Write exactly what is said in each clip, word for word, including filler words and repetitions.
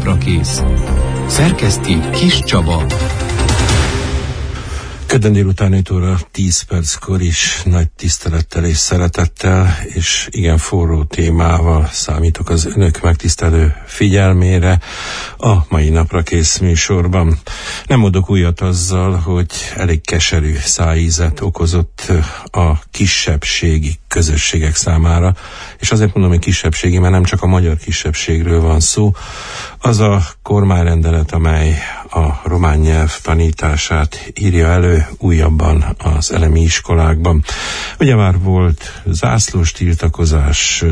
Naprakész. Szerkeszti Kis Csaba. Kedden délután öt óra tíz perckor is nagy tisztelettel és szeretettel és igen forró témával számítok az önök megtisztelő figyelmére a mai Naprakész műsorban. Nem mondok újat azzal, hogy elég keserű szájízet okozott a kisebbségi közösségek számára, és azért mondom, hogy kisebbségi, mert nem csak a magyar kisebbségről van szó. Az a kormányrendelet, amely a román nyelv tanítását írja elő újabban az elemi iskolákban. Ugye már volt zászlós tiltakozás,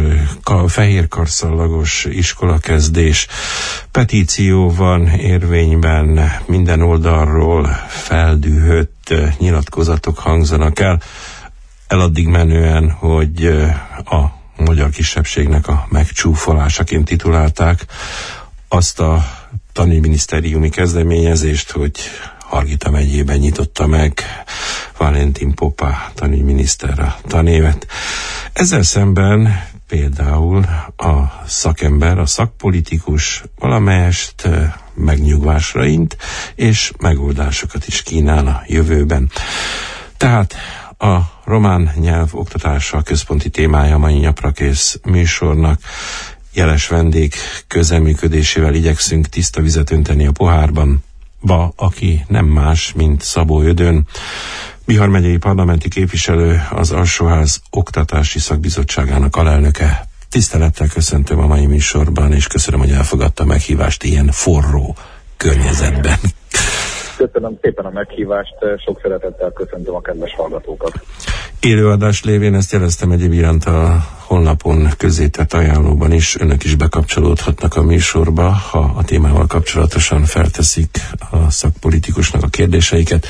fehérkarszallagos iskolakezdés, petíció van érvényben, minden oldalról feldühött nyilatkozatok hangzanak el, eladdig menően, hogy a magyar kisebbségnek a megcsúfolásaként titulálták azt a tanügyminisztériumi kezdeményezést, hogy Hargita megyében nyitotta meg Valentin Popa tanügyminiszter a tanévet. Ezzel szemben például a szakember, a szakpolitikus valamelyest megnyugvásra int, és megoldásokat is kínál a jövőben. Tehát a román nyelv oktatása a központi témája a mai Naprakész műsornak. Jeles vendég közreműködésével igyekszünk tiszta vizet önteni a pohárban, ba, aki nem más, mint Szabó Ödön, Bihar megyei parlamenti képviselő, az Alsóház Oktatási Szakbizottságának alelnöke. Tisztelettel köszöntöm a mai műsorban, és köszönöm, hogy elfogadta a meghívást ilyen forró környezetben. Köszönöm szépen a meghívást, sok szeretettel köszöntöm a kedves hallgatókat. Élőadás lévén ezt jeleztem egyéb iránt a honlapon közzétett ajánlóban is, önök is bekapcsolódhatnak a műsorba, ha a témával kapcsolatosan felteszik a szakpolitikusnak a kérdéseiket.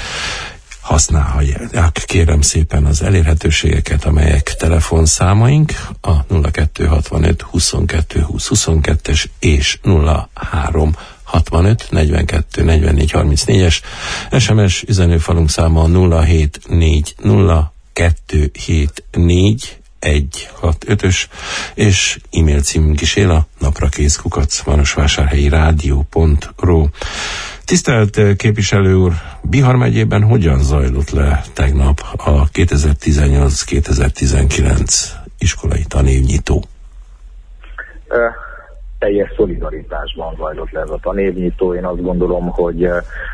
Használják, kérem szépen, az elérhetőségeket, amelyek telefonszámaink, a nulla kettő hatvanöt huszonkettő húsz huszonkettes és nulla három hatvanöt negyvenkettő negyvennégy harmincnégyes, es em es üzenőfalunk száma nulla hét négy nulla kettő hét négy egy hat ötös, és e-mail címünk is él, a naprakész kukac marosvásárhelyi rádió pont ru. Tisztelt képviselő úr, Bihar megyében hogyan zajlott le tegnap a kétezer-tizennyolc kétezer-tizenkilenc iskolai tanévnyitó? Uh. teljes szolidaritásban zajlott le ez a tanévnyitó. Én azt gondolom, hogy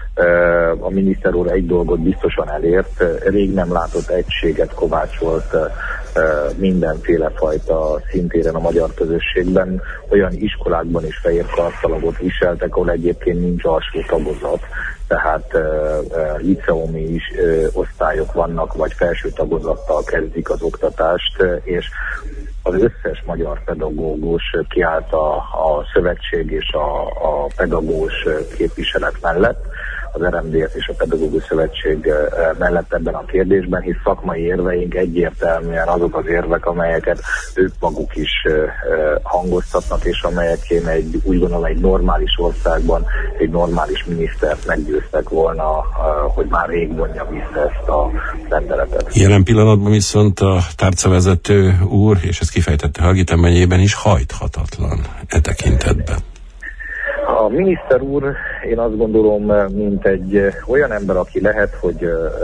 a miniszter úr egy dolgot biztosan elért, rég nem látott egységet kovácsolt mindenféle fajta szintéren a magyar közösségben. Olyan iskolákban is fehér karszalagot viseltek, ahol egyébként nincs alsó tagozat, tehát liceumi is osztályok vannak, vagy felső tagozattal kezdik az oktatást, és az összes magyar pedagógus kiállt a, a szövetség és a, a pedagógus képviselet mellett, az er em dé es és a Pedagógus Szövetség mellett ebben a kérdésben, hisz szakmai érveink egyértelműen azok az érvek, amelyeket ők maguk is hangoztatnak, és amelyekén egy, úgy gondolom, egy normális országban egy normális minisztert meggyőztek volna, hogy már rég vonja vissza ezt a rendeletet. Jelen pillanatban viszont a tárcavezető úr, és ezt kifejtette Hargita megyében is, hajthatatlan e tekintetben. A miniszter úr, én azt gondolom, mint egy olyan ember, aki lehet, hogy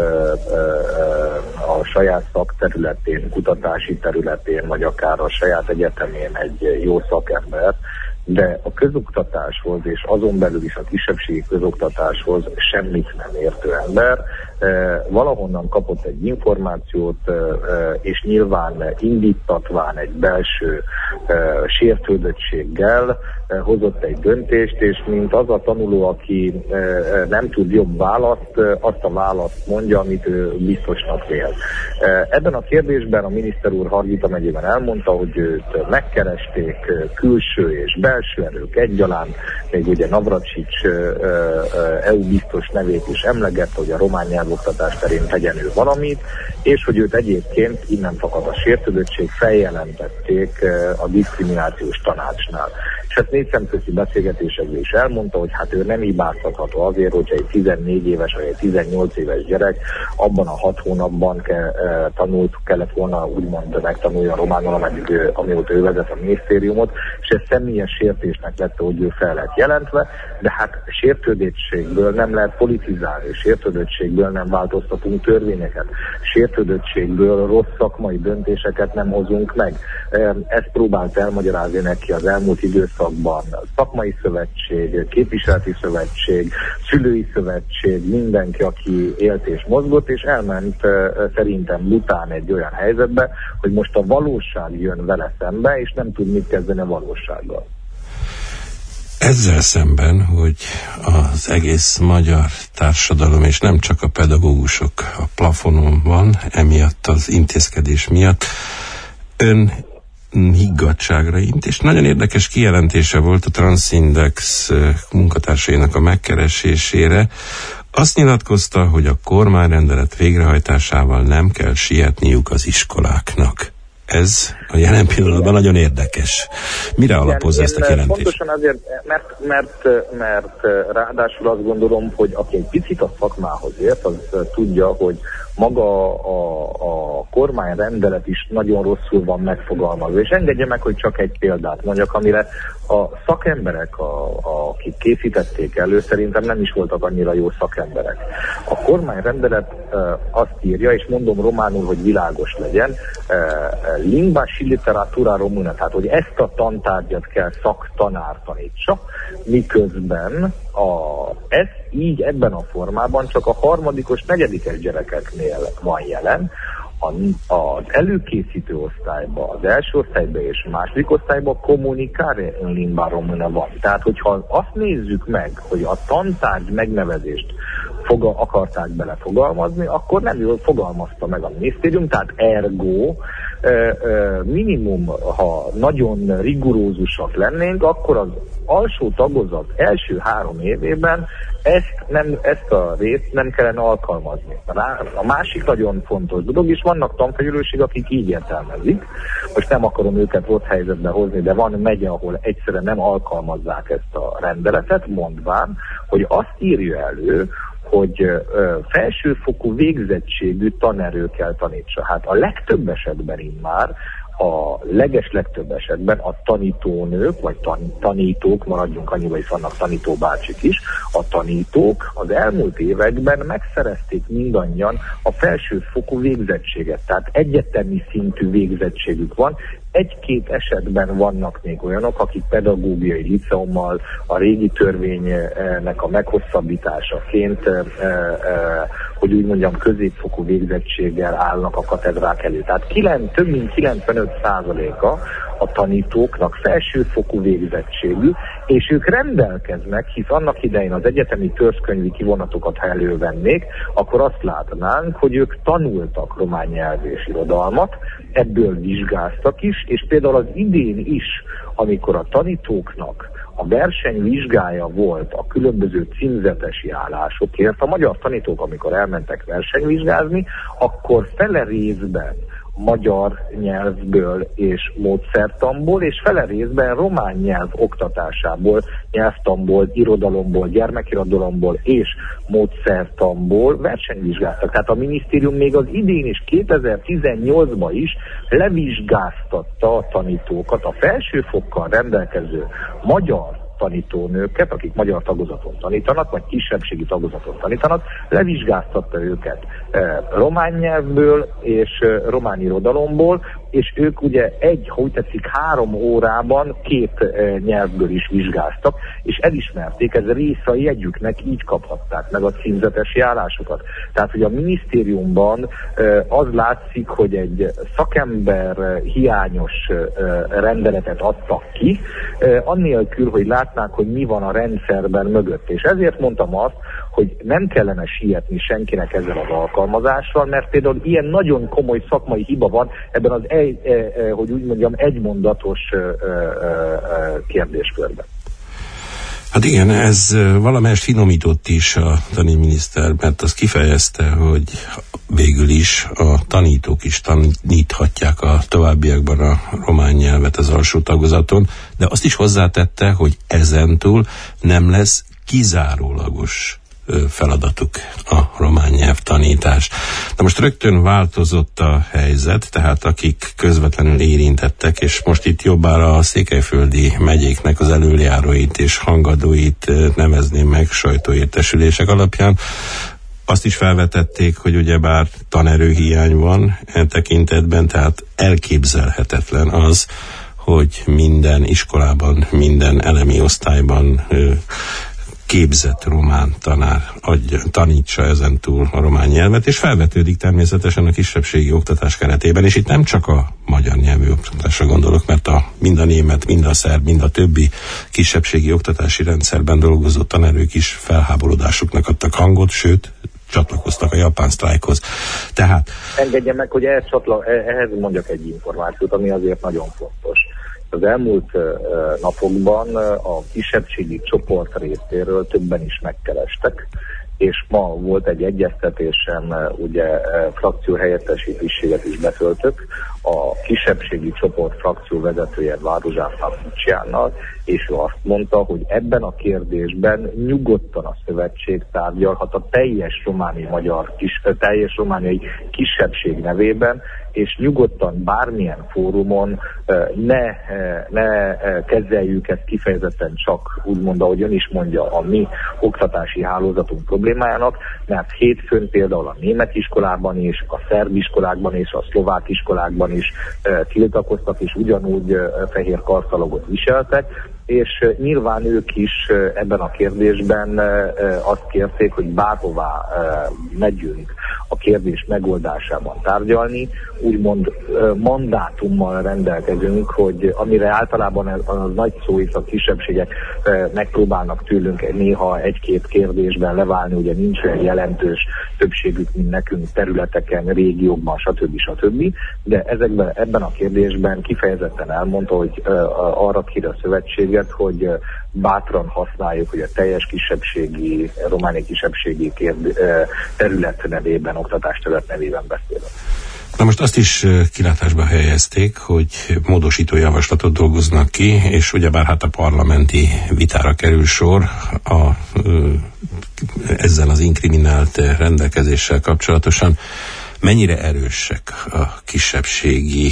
a saját szakterületén, kutatási területén, vagy akár a saját egyetemén egy jó szakember, de a közoktatáshoz, és azon belül is a kisebbségi közoktatáshoz semmit nem értő ember, valahonnan kapott egy információt, és nyilván indítatván egy belső sértődöttséggel hozott egy döntést, és mint az a tanuló, aki nem tud jobb választ, azt a választ mondja, amit ő biztosnak vél. Ebben a kérdésben a miniszter úr Hargita megyében elmondta, hogy őt megkeresték külső és belső erők egyaránt, még ugye Navracsics é u biztos nevét is emlegette, hogy a román nyelv nyelvoktatás terén tegyen ő valamit, és hogy őt egyébként innen fakad a sértődöttség, feljelentették a diszkriminációs tanácsnál. És ezt négy szemközi beszélgetésekben is elmondta, hogy hát ő nem hibáztatható azért, hogyha egy tizennégy éves vagy egy tizennyolc éves gyerek abban a hat hónapban ke, tanult, kellett volna úgymond megtanulja a románul, ameddig, amióta ő vezet a minisztériumot, és ez személyes sértésnek vette, hogy ő fel lett jelentve, de hát sértődöttségből nem lehet politizálni, sértődöttségből nem változtatunk törvényeket, sértődöttségből rossz szakmai döntéseket nem hozunk meg. Ezt próbált elmagyarázni neki az elmúlt időszakban szakmai szövetség, képviseleti szövetség, szülői szövetség, mindenki, aki élt és mozgott, és elment szerintem bután egy olyan helyzetbe, hogy most a valóság jön vele szembe, és nem tud mit kezdeni a valósággal. Ezzel szemben, hogy az egész magyar társadalom, és nem csak a pedagógusok a plafonon van, emiatt az intézkedés miatt, ön higgadtságra int, és nagyon érdekes kijelentése volt a Transindex munkatársainak a megkeresésére. Azt nyilatkozta, hogy a kormányrendelet végrehajtásával nem kell sietniük az iskoláknak. Ez a jelen pillanatban nagyon érdekes. Mire alapozza ezt a kijelentést? Pontosan azért, mert, mert, mert ráadásul azt gondolom, hogy aki egy picit a szakmához ért, az tudja, hogy maga a, a kormányrendelet is nagyon rosszul van megfogalmazva. És engedje meg, hogy csak egy példát mondjak, amire a szakemberek, a, a, akik készítették elő, szerintem nem is voltak annyira jó szakemberek. A kormányrendelet e, azt írja, és mondom románul, hogy világos legyen, e, lingua și literatura română, tehát hogy ezt a tantárgyat kell szaktanár tanítsa, miközben a, ez így ebben a formában csak a harmadikos, negyedikes gyerekeknél van jelen, az előkészítő osztályban, az első osztályban és második osztályban kommunicare în limba română van. Tehát, hogyha azt nézzük meg, hogy a tantárgy megnevezést foga, akarták belefogalmazni, akkor nem jól fogalmazta meg a minisztérium, tehát ergo minimum, ha nagyon rigorózusak lennénk, akkor az alsó tagozat első három évében ezt, nem, ezt a részt nem kellene alkalmazni. A másik nagyon fontos dolog, és vannak tanfelelőség, akik így értelmezik. Most nem akarom őket rossz helyzetbe hozni, de van megye, ahol egyszerűen nem alkalmazzák ezt a rendeletet, mondván, hogy azt írja elő, hogy ö, felsőfokú végzettségű tanerő kell tanítsa. Hát a legtöbb esetben immár, a leges legtöbb esetben a tanítónők, vagy tan- tanítók, maradjunk annyiba, is vannak tanítóbácsik is, a tanítók az elmúlt években megszerezték mindannyian a felsőfokú végzettséget, tehát egyetemi szintű végzettségük van. Egy-két esetben vannak még olyanok, akik pedagógiai liceummal a régi törvénynek a meghosszabbításaként, hogy úgy mondjam, középfokú végzettséggel állnak a katedrák elő. Tehát kilenc, több mint kilencvenöt százaléka a tanítóknak felsőfokú végzettségű, és ők rendelkeznek, hisz annak idején az egyetemi törzskönyvi kivonatokat, ha elővennék, akkor azt látnánk, hogy ők tanultak román nyelv és irodalmat, ebből vizsgáztak is, és például az idén is, amikor a tanítóknak a versenyvizsgája volt a különböző címzetesi állásokért, a magyar tanítók, amikor elmentek versenyvizsgázni, akkor fele részben magyar nyelvből és módszertanból, és fele részben román nyelv oktatásából, nyelvtanból, irodalomból, gyermekirodalomból és módszertanból versenyvizsgáztak. Tehát a minisztérium még az idén is, kétezer-tizennyolcban is levizsgáztatta a tanítókat, a felsőfokkal rendelkező magyar tanítónőket, akik magyar tagozaton tanítanak, vagy kisebbségi tagozaton tanítanak, levizsgáztatta őket eh, román nyelvből és eh, román irodalomból, és ők ugye egy, ha úgy tetszik, három órában két eh, nyelvből is vizsgáztak, és elismerték, ez része a jegyüknek, így kaphatták meg a címzetesi állásokat. Tehát, hogy a minisztériumban eh, az látszik, hogy egy szakember eh, hiányos eh, rendeletet adtak ki, eh, annélkül, hogy látnák, hogy mi van a rendszerben mögött. És ezért mondtam azt, hogy nem kellene sietni senkinek ezzel az alkalmazással, mert például ilyen nagyon komoly szakmai hiba van ebben az, egy, hogy úgy mondjam, egymondatos kérdéskörben. Hát igen, ez valamelyest finomított is a tanítminiszter, mert az kifejezte, hogy végül is a tanítók is taníthatják a továbbiakban a román nyelvet az alsó tagozaton, de azt is hozzátette, hogy ezentúl nem lesz kizárólagos feladatuk a román nyelv tanítás. Na most rögtön változott a helyzet, tehát akik közvetlenül érintettek, és most itt jobbára a székelyföldi megyéknek az elöljáróit és hangadóit nevezném meg sajtóértesülések alapján, azt is felvetették, hogy ugyebár tanerőhiány van e tekintetben, tehát elképzelhetetlen az, hogy minden iskolában, minden elemi osztályban képzett román tanár adja, tanítsa ezentúl a román nyelvet, és felvetődik természetesen a kisebbségi oktatás keretében, és itt nem csak a magyar nyelvű oktatásra gondolok, mert a, mind a német, mind a szerb, mind a többi kisebbségi oktatási rendszerben dolgozó tanárők is felháborodásuknak adtak hangot, sőt, csatlakoztak a japán sztrájkhoz. Tehát... Engedje meg, hogy ehhez, csatla, ehhez mondjak egy információt, ami azért nagyon fontos. Az elmúlt uh, napokban uh, a kisebbségi csoport részéről többen is megkerestek, és ma volt egy egyeztetésem, uh, ugye uh, frakció helyettesi tisztséget is betöltök, a kisebbségi csoport frakció vezetője Váruzsán Luciánnal, és ő azt mondta, hogy ebben a kérdésben nyugodtan a szövetség tárgyalhat a teljes romániai magyar, kis, teljes romániai kisebbség nevében, és nyugodtan bármilyen fórumon ne, ne kezeljük ezt kifejezetten csak, úgymond, ahogy ön is mondja, a mi oktatási hálózatunk problémájának, mert hétfőn például a német iskolában is, a szerb iskolákban és a szlovák iskolákban is tiltakoztak, és ugyanúgy fehér karszalagot viseltek, és nyilván ők is ebben a kérdésben azt kérték, hogy bárhová megyünk a kérdés megoldásában tárgyalni, úgymond mandátummal rendelkezünk, hogy amire általában a nagy szó is a kisebbségek megpróbálnak tőlünk néha egy-két kérdésben leválni, ugye nincs olyan jelentős többségük, mint nekünk területeken, régiókban, stb. stb. De ezekben, ebben a kérdésben kifejezetten elmondta, hogy arra kér a szövetséget, hogy bátran használjuk, hogy a teljes kisebbségi, romániai kisebbségi kérd, terület nevében, oktatásterület nevében beszélünk. Na most azt is kilátásba helyezték, hogy módosító javaslatot dolgoznak ki, és ugyebár hát a parlamenti vitára kerül sor a, ezzel az inkriminált rendelkezéssel kapcsolatosan. Mennyire erősek a kisebbségi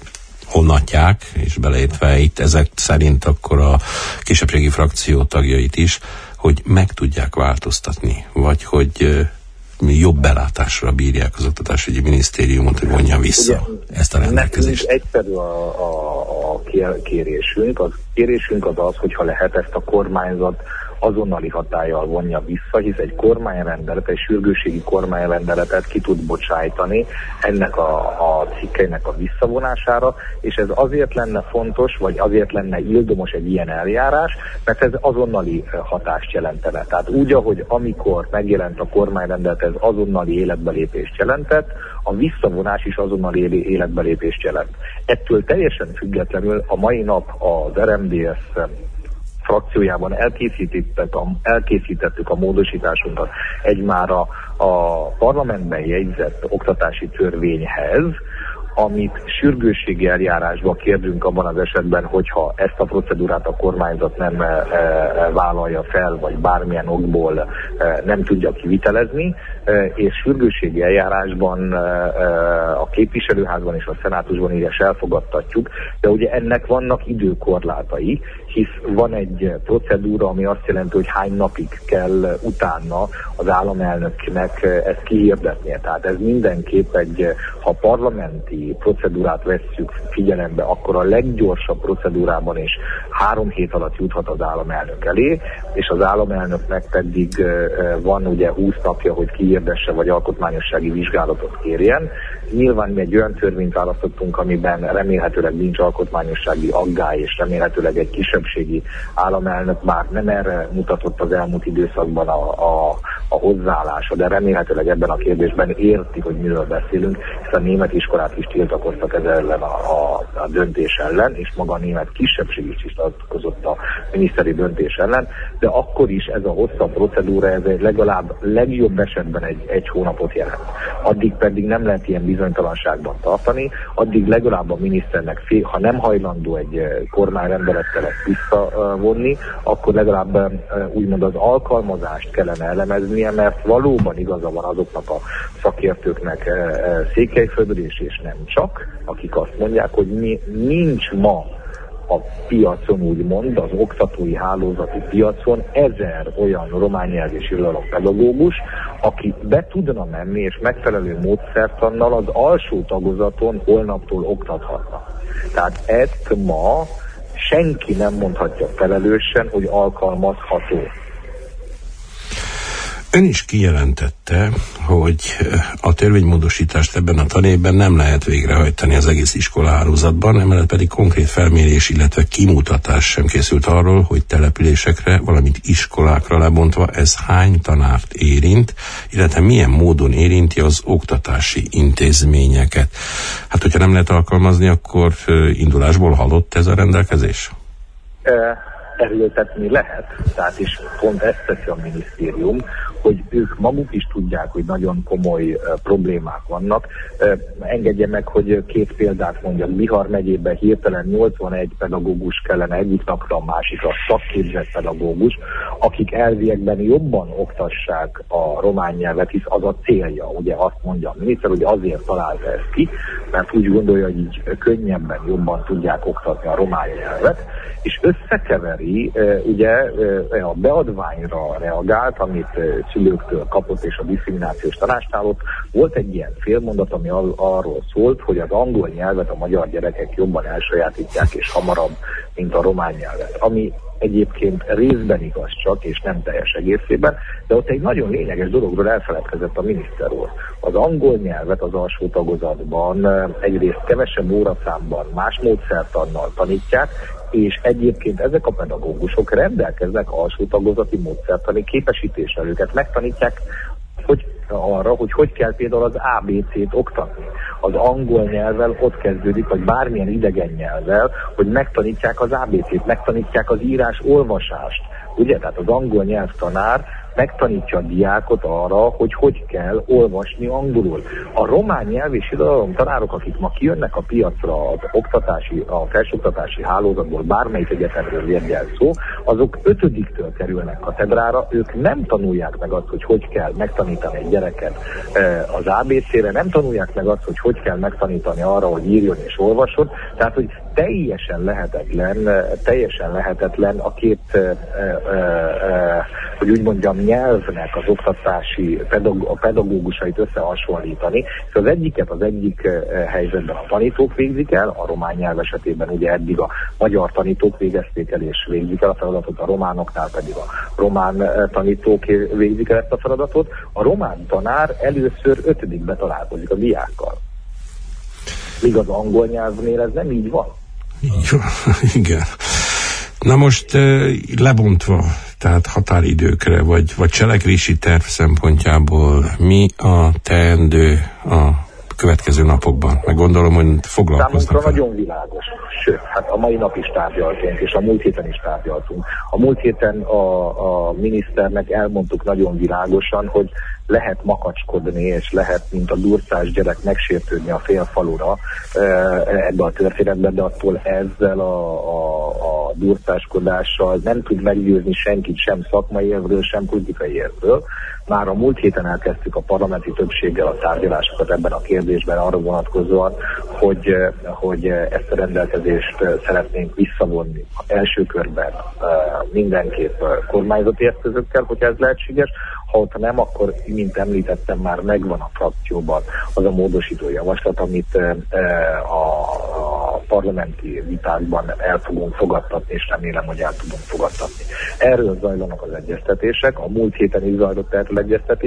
honatják, és beleértve itt ezek szerint akkor a kisebbségi frakció tagjait is, hogy meg tudják változtatni, vagy hogy jobb belátásra bírják az Oktatásügyi Minisztériumot, hogy vonja vissza ugye, ezt a rendelkezést. Nekünk egyszerű a, a, a kérésünk. A kérésünk az az, hogyha lehet ezt a kormányzat azonnali hatállyal vonja vissza, hisz egy kormányrendelet, egy sürgősségi kormányrendeletet ki tud bocsájtani ennek a, a cikkeinek a visszavonására, és ez azért lenne fontos, vagy azért lenne ildomos egy ilyen eljárás, mert ez azonnali hatást jelentene. Tehát úgy, ahogy amikor megjelent a kormányrendelet, ez azonnali életbelépést jelentett, a visszavonás is azonnali életbelépést jelent. Ettől teljesen függetlenül a mai nap az er em dé es frakciójában elkészítettük a, elkészítettük a módosításunkat egymára a parlamentben jegyzett oktatási törvényhez, amit sürgősségi eljárásba kérdünk abban az esetben, hogyha ezt a procedúrát a kormányzat nem e, e, vállalja fel, vagy bármilyen okból e, nem tudja kivitelezni, e, és sürgősségi eljárásban e, a képviselőházban és a szenátusban így elfogadtatjuk, de ugye ennek vannak időkorlátai, hisz van egy procedúra, ami azt jelenti, hogy hány napig kell utána az államelnöknek ezt kihirdetnie. Tehát ez mindenképp egy, ha parlamenti procedúrát vesszük figyelembe, akkor a leggyorsabb procedúrában is három hét alatt juthat az államelnök elé, és az államelnöknek pedig van ugye húsz napja, hogy kihirdesse, vagy alkotmányossági vizsgálatot kérjen. Nyilván mi egy olyan törvényt választottunk, amiben remélhetőleg nincs alkotmányossági aggály, és remélhetőleg egy kisebbségi államelnök már nem erre mutatott az elmúlt időszakban a, a, a hozzáállása, de remélhetőleg ebben a kérdésben érti, hogy miről beszélünk, hiszen a német iskolák is tiltakoztak ez ellen a, a, a döntés ellen, és maga a német kisebbség is tiltakozott a miniszteri döntés ellen, de akkor is ez a hosszabb procedúra, ez egy legalább legjobb esetben egy, egy hónapot jelent. Addig pedig nem lehet ilyen bizonytalanságban tartani, addig legalább a miniszternek, fél, ha nem hajlandó egy kormányrendelettel ezt visszavonni, akkor legalább úgymond az alkalmazást kellene elemeznie, mert valóban igaza van azoknak a szakértőknek Székelyföldről és, és nem csak, akik azt mondják, hogy mi, nincs ma a piacon, úgymond, az oktatói hálózati piacon ezer olyan román nyelv és irodalom pedagógus, aki be tudna menni és megfelelő módszertannal az alsó tagozaton holnaptól oktathatna. Tehát ezt ma senki nem mondhatja felelősen, hogy alkalmazható. Ön is kijelentette, hogy a törvénymódosítást ebben a tanévben nem lehet végrehajtani az egész iskolahálózatban, emellett pedig konkrét felmérés, illetve kimutatás sem készült arról, hogy településekre, valamint iskolákra lebontva ez hány tanárt érint, illetve milyen módon érinti az oktatási intézményeket. Hát, hogyha nem lehet alkalmazni, akkor indulásból halott ez a rendelkezés? E- erőltetni lehet, tehát is pont ezt teszi a minisztérium, hogy ők maguk is tudják, hogy nagyon komoly uh, problémák vannak. Uh, engedje meg, hogy két példát mondjak. Bihar megyében hirtelen nyolcvanegy pedagógus kellene egyik napra a másikra, szakképzett pedagógus, akik elviekben jobban oktassák a román nyelvet, hisz az a célja, ugye azt mondja a miniszter, hogy azért találta ezt ki, mert úgy gondolja, hogy így könnyebben, jobban tudják oktatni a román nyelvet, és összekeveri, ugye a beadványra reagált, amit szülőktől kapott, és a diszkriminációs tanácsnál ott volt egy ilyen félmondat, ami arról szólt, hogy az angol nyelvet a magyar gyerekek jobban elsajátítják, és hamarabb, mint a román nyelvet. Ami egyébként részben igaz csak, és nem teljes egészében, de ott egy nagyon lényeges dologról elfeledkezett a miniszter úr. Az angol nyelvet az alsó tagozatban egyrészt kevesebb óraszámban, más módszertannal tanítják, és egyébként ezek a pedagógusok rendelkeznek alsó tagozati módszertani képesítéssel. Őket megtanítják hogy arra, hogy hogy kell például az á bé cét oktatni. Az angol nyelvvel ott kezdődik, vagy bármilyen idegen nyelvvel, hogy megtanítják az á bé cét, megtanítják az írás-olvasást. Ugye? Tehát az angol nyelvtanár megtanítja a diákot arra, hogy hogy kell olvasni angolul. A román nyelv és irodalom tanárok, akik ma kijönnek a piacra az oktatási, a felsőoktatási hálózatból, bármelyik egyetemről érjel szó, azok ötödiktől kerülnek katedrára, ők nem tanulják meg azt, hogy hogy kell megtanítani egy gyereket az á bé cére, nem tanulják meg azt, hogy hogy kell megtanítani arra, hogy írjon és olvasson, tehát, hogy teljesen lehetetlen, teljesen lehetetlen a két, hogy úgy mondjam, nyelvnek az oktatási pedagó, a pedagógusait összehasonlítani. Az egyiket az egyik helyzetben a tanítók végzik el, a román nyelv esetében ugye eddig a magyar tanítók végezték el és végzik el a feladatot, a románoknál pedig a román tanítók végzik el ezt a feladatot. A román tanár először ötödikbe találkozik a diákkal. Míg az angol nyelvnél ez nem így van. Így van, igen. Na most lebontva, tehát határidőkre, vagy, vagy cselekvési terv szempontjából mi a teendő a következő napokban? Meg gondolom, hogy foglalkoznak. Számunkra nagyon világos. Sőt, hát a mai nap is tárgyaltunk, és a múlt héten is tárgyaltunk. A múlt héten a, a miniszternek elmondtuk nagyon világosan, hogy lehet makacskodni, és lehet, mint a durcás gyerek megsértődni a félfalura ebbe a történetben, de attól ezzel a, a, a durcáskodással nem tud meggyőzni senkit, sem szakmai érvről, sem politikai érvről. Már a múlt héten elkezdtük a parlamenti többséggel a tárgyalásokat ebben a kérdésben arra vonatkozóan, hogy, hogy ezt a rendelkezést szeretnénk visszavonni első körben mindenképp kormányzati eszközökkel, hogy ez lehetséges. Ha ott nem, akkor, mint említettem, már megvan a frakcióban az a módosító javaslat, amit a parlamenti vitákban el fogunk fogadtatni, és remélem, hogy el tudunk fogadtatni. Erről zajlanak az egyeztetések, a múlt héten is zajlott el egyeztetés,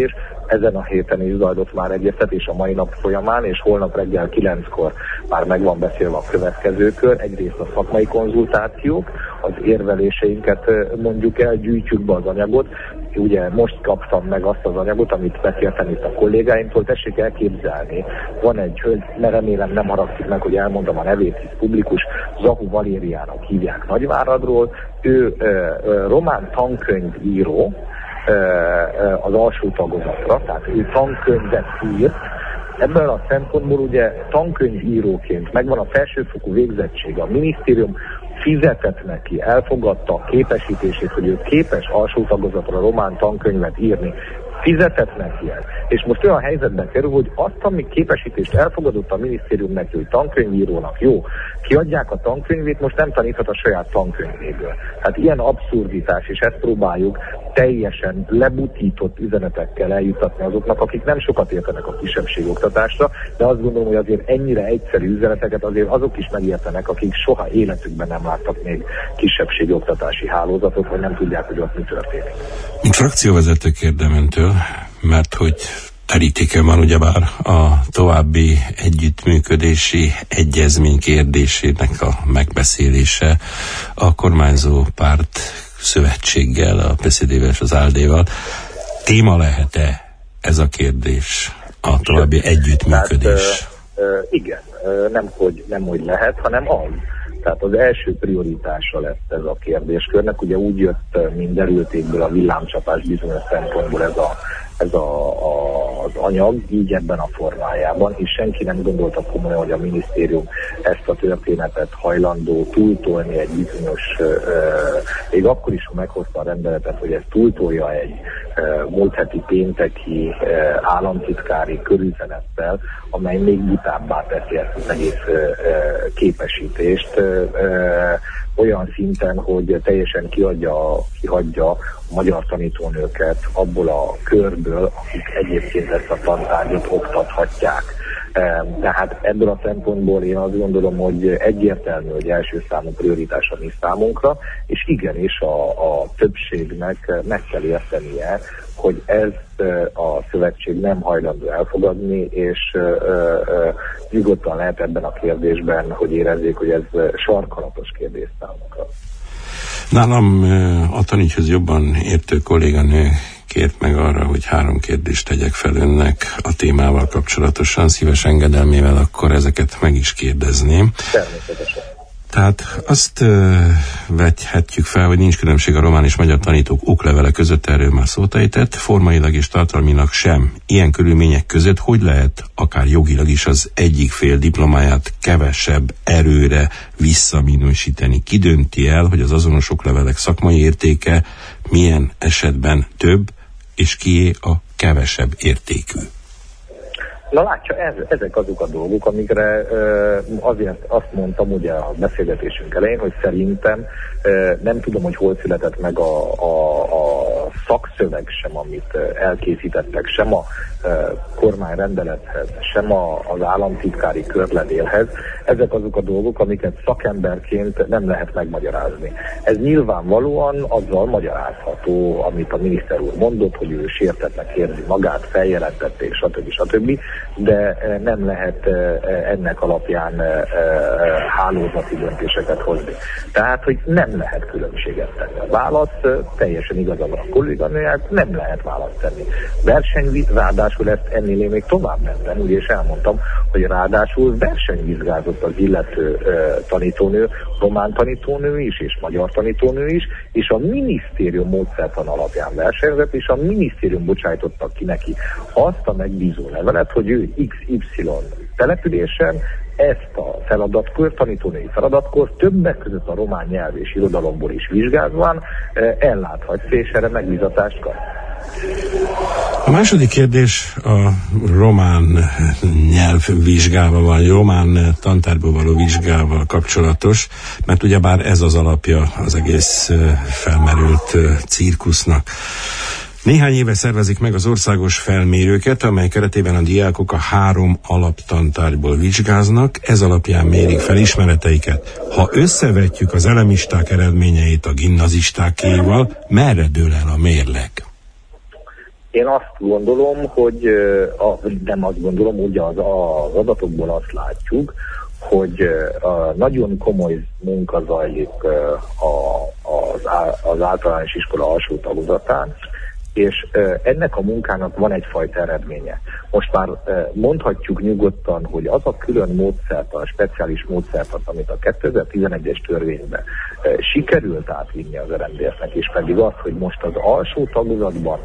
ezen a héten is zajlott már egyeztetés a mai nap folyamán, és holnap reggel kilenckor már meg van beszélve a következő kör. Egyrészt a szakmai konzultációk, az érveléseinket mondjuk el, gyűjtjük be az anyagot. Ugye most kaptam meg azt az anyagot, amit beszéltem itt a kollégáimtól, tessék elképzelni. Van egy hölgy, mert remélem nem haragszik meg, hogy elmondom a nevét, hisz publikus, Zahu Valériának hívják Nagyváradról. Ő ö, ö, román tankönyvíró ö, ö, az alsó tagozatra, tehát ő tankönyvet írt. Ebből a szempontból ugye tankönyvíróként megvan a felsőfokú végzettsége, a minisztérium fizetett neki, elfogadta a képesítését, hogy ő képes alsó tagozatra román tankönyvet írni, fizetett neki el. És most olyan helyzetben kerül, hogy azt, ami képesítést elfogadott a minisztérium neki, hogy tankönyvírónak jó, kiadják a tankönyvét, most nem taníthat a saját tankönyvéből. Tehát ilyen abszurditás, és ezt próbáljuk teljesen lebutított üzenetekkel eljutatni azoknak, akik nem sokat értenek a kisebbségoktatásra, de azt gondolom, hogy azért ennyire egyszerű üzeneteket azért azok is megértenek, akik soha életükben nem láttak még kisebbségoktatási hálózatot, vagy nem tudják, hogy ott mi történik. Mint frakcióvezető kérdem öntől, mert hogy terítéken van ugyebár a további együttműködési egyezmény kérdésének a megbeszélése a kormányzó párt szövetséggel, a pé es zé dé-vel és az á el dé-vel. Téma lehet-e ez a kérdés, a további együttműködés? Tehát, uh, uh, igen, uh, nem, hogy, nem hogy lehet, hanem az. Tehát az első prioritása lett ez a kérdéskörnek. Ugye úgy jött mind derültékből a villámcsapás bizonyos szempontból ez, a, ez a, a, az anyag, így ebben a formájában, és senki nem gondolta komolyan, hogy a minisztérium ezt a történetet hajlandó túltolni egy bizonyos, euh, még akkor is, ha meghozta a rendeletet, hogy ez túltolja egy euh, múlt heti pénteki euh, államtitkári körüzenettel, amely még butábbá teszi ezt az egész euh, képesítést, euh, olyan szinten, hogy teljesen kiadja, kihagyja a magyar tanítónőket abból a körből, akik egyébként ezt a tantárgyat oktathatják. Tehát ebből a szempontból én azt gondolom, hogy egyértelmű, hogy első számú prioritás a mi számunkra, és igenis a, a többségnek meg kell értenie, hogy ezt a szövetség nem hajlandó elfogadni, és nyugodtan lehet ebben a kérdésben, hogy érezzék, hogy ez sarkalatos kérdés számunkra. Nálam a tanítshoz jobban értő kolléganő kért meg arra, hogy három kérdést tegyek fel önnek a témával kapcsolatosan, szíves engedelmével akkor ezeket meg is kérdezném. Természetesen. Tehát azt uh, vethetjük fel, hogy nincs különbség a román és magyar tanítók oklevele között, erről már szót ejtett, formailag és tartalmilag sem. Ilyen körülmények között hogy lehet akár jogilag is az egyik fél diplomáját kevesebb erőre visszaminősíteni? Ki dönti el, hogy az azonos oklevelek szakmai értéke milyen esetben több, és kié a kevesebb értékű? Na látja, ez, ezek azok a dolgok, amikre uh, azért azt mondtam ugye a beszélgetésünk elején, hogy szerintem uh, nem tudom, hogy hol született meg a, a, a szakszöveg sem, amit uh, elkészítettek, sem a uh, kormányrendelethez, sem a, az államtitkári körlevélhez. Ezek azok a dolgok, amiket szakemberként nem lehet megmagyarázni. Ez nyilvánvalóan azzal magyarázható, amit a miniszter úr mondott, hogy ő sértettnek érzi magát, feljelentették, stb. stb., de nem lehet ennek alapján hálózati döntéseket hozni. Tehát, hogy nem lehet különbséget tenni. A válasz teljesen igazán a kolléganőját, nem lehet választ tenni. Versenyvíz, ráadásul ezt ennél én még tovább mentem, ugye, és elmondtam, hogy ráadásul versenyvizsgázott az illető tanítónő, román tanítónő is, és magyar tanítónő is, és a minisztérium módszertan alapján versenyzett, és a minisztérium bocsájtotta ki neki azt a megbízó levelet, hogy ő iksz ipszilon településen ezt a feladatkör, tanítónői feladatkor többek között a román nyelv és irodalomból is vizsgázván elláthatja, és erre megbízatást kap. A második kérdés a román nyelvvizsgával, vagy román tantárból való vizsgával kapcsolatos, mert ugyebár ez az alapja az egész felmerült cirkusznak. Néhány éve szervezik meg az országos felmérőket, amely keretében a diákok a három alaptantárgyból vizsgáznak, ez alapján mérik fel ismereteiket. Ha összevetjük az elemisták eredményeit a gimnazistákéval, merre dől el a mérleg? Én azt gondolom, hogy a, nem azt gondolom, ugye az, az adatokból azt látjuk, hogy a nagyon komoly munka zajlik a, az, az általános iskola alsó tagozatán, és ennek a munkának van egyfajta eredménye. Most már mondhatjuk nyugodtan, hogy az a külön módszert, a speciális módszert, amit a kétezer-tizenegyes törvényben sikerült átvinni az er en dé ef-nek, és pedig az, hogy most az alsó tagozatban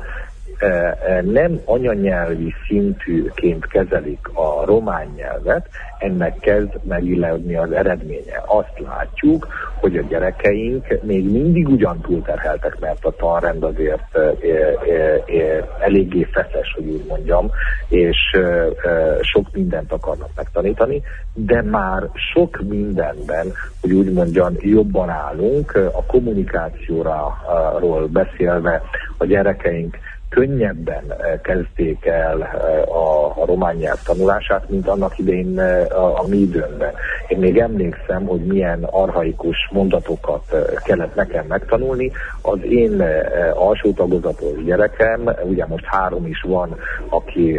nem anyanyelvi szintűként kezelik a román nyelvet, ennek kezd megilletni az eredménye. Azt látjuk, hogy a gyerekeink még mindig ugyan túlterheltek, mert a tanrend azért e, e, e, eléggé feszes, hogy úgy mondjam, és e, sok mindent akarnak megtanítani, de már sok mindenben, hogy úgy mondjam, jobban állunk. A kommunikációról beszélve a gyerekeink könnyebben kezdték el a, a román nyelv tanulását, mint annak idején a, a mi időmben. Én még emlékszem, hogy milyen archaikus mondatokat kellett nekem megtanulni. Az én alsó tagozatos gyerekem, ugye most három is van, aki